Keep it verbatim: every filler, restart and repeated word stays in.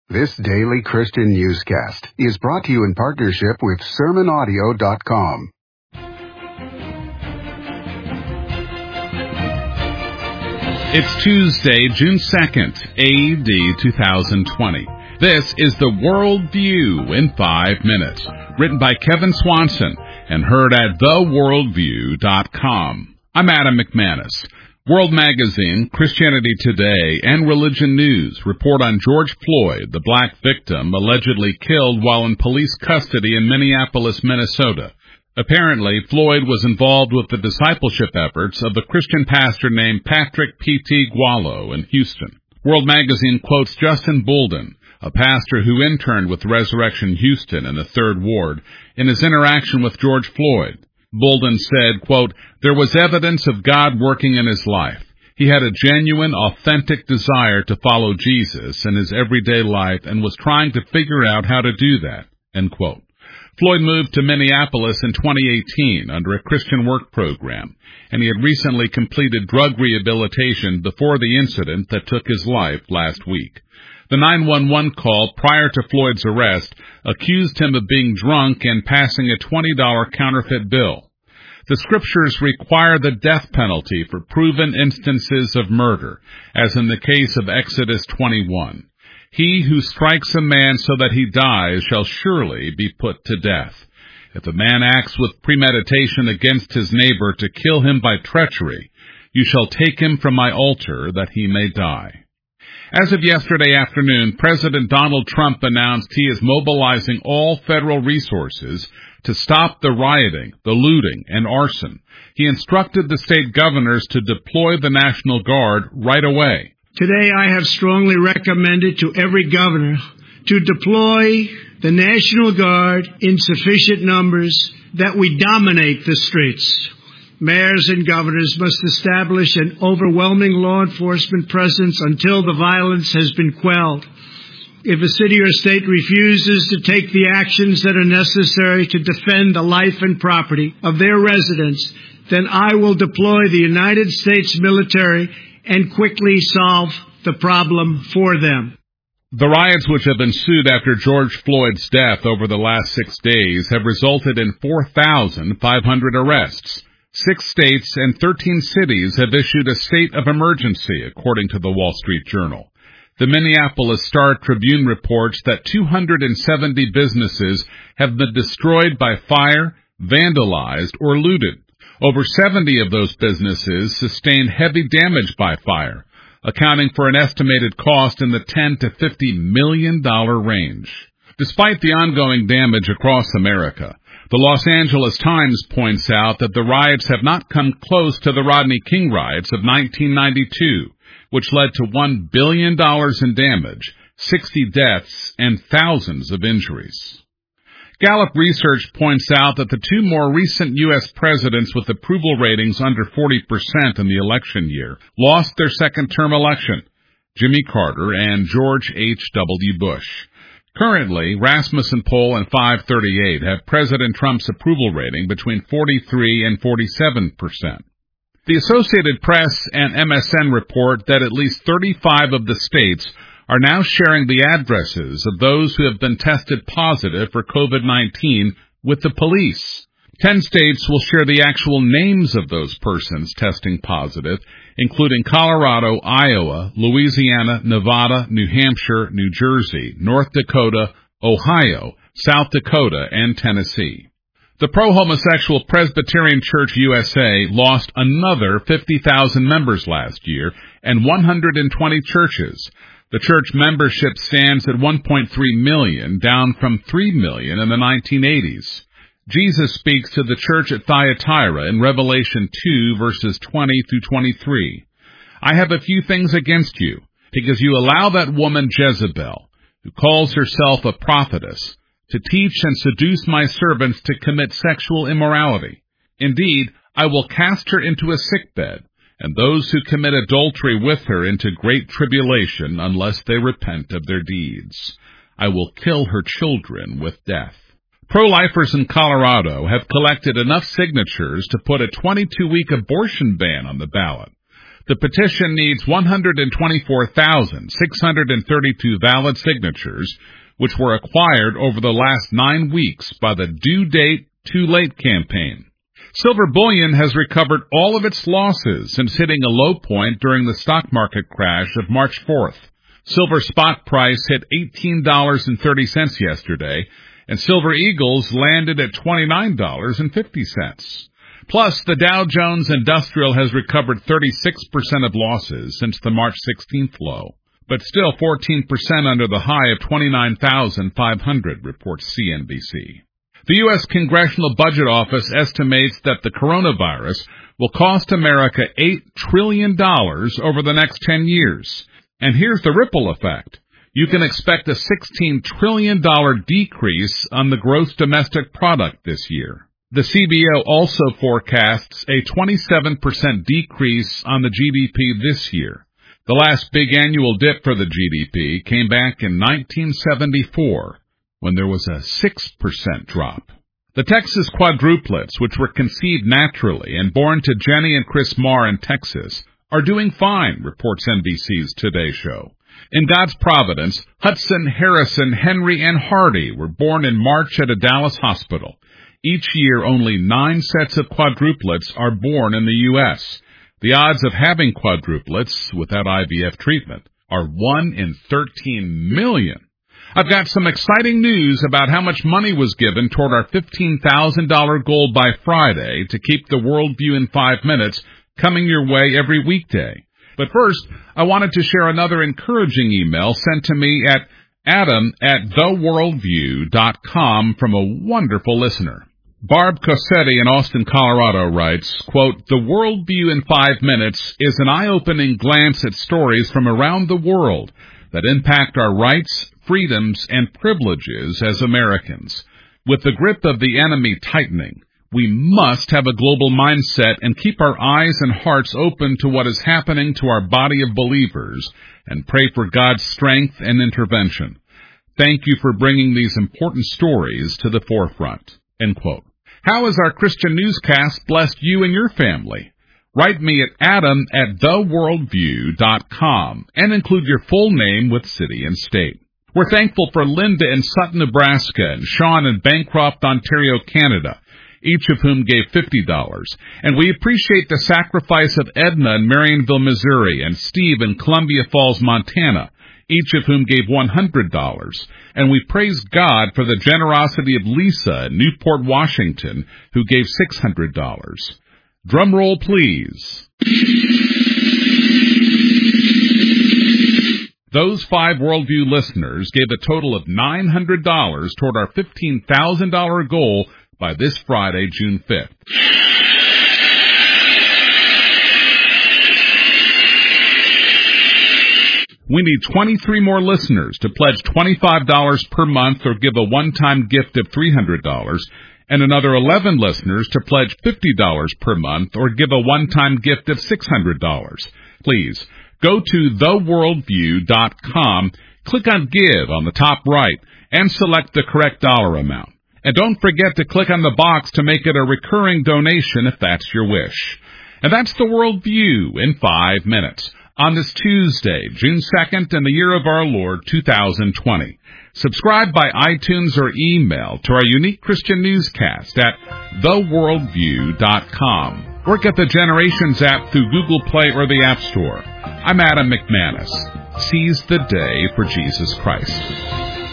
This daily Christian newscast is brought to you in partnership with sermon audio dot com. It's Tuesday, June second, A D two thousand twenty. This is the World View in five minutes, written by Kevin Swanson and heard at the world view dot com. I'm Adam McManus. World Magazine, Christianity Today, and Religion News report on George Floyd, the black victim allegedly killed while in police custody in Minneapolis, Minnesota. Apparently, Floyd was involved with the discipleship efforts of the Christian pastor named Patrick P T Gualo in Houston. World Magazine quotes Justin Bolden, a pastor who interned with Resurrection Houston in the Third Ward, in his interaction with George Floyd. Bolden said, quote, "There was evidence of God working in his life. He had a genuine, authentic desire to follow Jesus in his everyday life and was trying to figure out how to do that," end quote. Floyd moved to Minneapolis in twenty eighteen under a Christian work program, and he had recently completed drug rehabilitation before the incident that took his life last week. The nine one one call prior to Floyd's arrest accused him of being drunk and passing a twenty dollars counterfeit bill. The scriptures require the death penalty for proven instances of murder, as in the case of Exodus twenty-one. He who strikes a man so that he dies shall surely be put to death. If a man acts with premeditation against his neighbor to kill him by treachery, you shall take him from my altar that he may die. As of yesterday afternoon, President Donald Trump announced he is mobilizing all federal resources to stop the rioting, the looting, and arson. He instructed the state governors to deploy the National Guard right away. Today I have strongly recommended to every governor to deploy the National Guard in sufficient numbers that we dominate the streets. Mayors and governors must establish an overwhelming law enforcement presence until the violence has been quelled. If a city or state refuses to take the actions that are necessary to defend the life and property of their residents, then I will deploy the United States military and quickly solve the problem for them. The riots which have ensued after George Floyd's death over the last six days have resulted in four thousand five hundred arrests. Six states and thirteen cities have issued a state of emergency, according to the Wall Street Journal. The Minneapolis Star-Tribune reports that two hundred seventy businesses have been destroyed by fire, vandalized, or looted. Over seventy of those businesses sustained heavy damage by fire, accounting for an estimated cost in the ten to fifty million dollars range. Despite the ongoing damage across America, the Los Angeles Times points out that the riots have not come close to the Rodney King riots of nineteen ninety-two, which led to one billion dollars in damage, sixty deaths, and thousands of injuries. Gallup research points out that the two more recent U S presidents with approval ratings under forty percent in the election year lost their second-term election, Jimmy Carter and George H W Bush. Currently, Rasmussen poll and five thirty-eight have President Trump's approval rating between forty-three and forty-seven percent. The Associated Press and M S N report that at least thirty-five of the states are now sharing the addresses of those who have been tested positive for COVID nineteen with the police. Ten states will share the actual names of those persons testing positive, including Colorado, Iowa, Louisiana, Nevada, New Hampshire, New Jersey, North Dakota, Ohio, South Dakota, and Tennessee. The pro-homosexual Presbyterian Church U S A lost another fifty thousand members last year and one hundred twenty churches. The church membership stands at one point three million, down from three million in the nineteen eighties. Jesus speaks to the church at Thyatira in Revelation two, verses twenty through twenty-three. "I have a few things against you, because you allow that woman Jezebel, who calls herself a prophetess, to teach and seduce my servants to commit sexual immorality. Indeed, I will cast her into a sickbed, and those who commit adultery with her into great tribulation, unless they repent of their deeds. I will kill her children with death." Pro-lifers in Colorado have collected enough signatures to put a twenty-two week abortion ban on the ballot. The petition needs one hundred twenty-four thousand six hundred thirty-two valid signatures, which were acquired over the last nine weeks by the Due Date Too Late campaign. Silver bullion has recovered all of its losses since hitting a low point during the stock market crash of March fourth. Silver spot price hit eighteen dollars and thirty cents yesterday, and Silver Eagles landed at twenty-nine dollars and fifty cents. Plus, the Dow Jones Industrial has recovered thirty-six percent of losses since the March sixteenth low, but still fourteen percent under the high of twenty-nine thousand five hundred, reports C N B C. The U S Congressional Budget Office estimates that the coronavirus will cost America eight trillion dollars over the next ten years. And here's the ripple effect. You can expect a sixteen trillion dollars decrease on the gross domestic product this year. The C B O also forecasts a twenty-seven percent decrease on the G D P this year. The last big annual dip for the G D P came back in nineteen seventy-four, when there was a six percent drop. The Texas quadruplets, which were conceived naturally and born to Jenny and Chris Marr in Texas, are doing fine, reports N B C's Today Show. In God's providence, Hudson, Harrison, Henry, and Hardy were born in March at a Dallas hospital. Each year, only nine sets of quadruplets are born in the U S The odds of having quadruplets without I V F treatment are one in thirteen million. I've got some exciting news about how much money was given toward our fifteen thousand dollars goal by Friday to keep the Worldview in five minutes coming your way every weekday. But first, I wanted to share another encouraging email sent to me at adam at the worldview dot com from a wonderful listener. Barb Cossetti in Austin, Colorado writes, quote, "The Worldview in five minutes is an eye-opening glance at stories from around the world that impact our rights, freedoms, and privileges as Americans. With the grip of the enemy tightening, we must have a global mindset and keep our eyes and hearts open to what is happening to our body of believers and pray for God's strength and intervention. Thank you for bringing these important stories to the forefront." End quote. How has our Christian newscast blessed you and your family? Write me at adam at the worldview dot com and include your full name with city and state. We're thankful for Linda in Sutton, Nebraska, and Sean in Bancroft, Ontario, Canada, each of whom gave fifty dollars. And we appreciate the sacrifice of Edna in Marionville, Missouri, and Steve in Columbia Falls, Montana, each of whom gave one hundred dollars. And we praise God for the generosity of Lisa in Newport, Washington, who gave six hundred dollars. Drum roll, please. Those five Worldview listeners gave a total of nine hundred dollars toward our fifteen thousand dollars goal by this Friday, June fifth. We need twenty-three more listeners to pledge twenty-five dollars per month or give a one-time gift of three hundred dollars, and another eleven listeners to pledge fifty dollars per month or give a one-time gift of six hundred dollars. Please, go to the worldview dot com, click on Give on the top right, and select the correct dollar amount. And don't forget to click on the box to make it a recurring donation if that's your wish. And that's the Worldview in five minutes on this Tuesday, June second, in the year of our Lord, two thousand twenty. Subscribe by iTunes or email to our unique Christian newscast at the worldview dot com, or get the Generations app through Google Play or the App Store. I'm Adam McManus. Seize the day for Jesus Christ.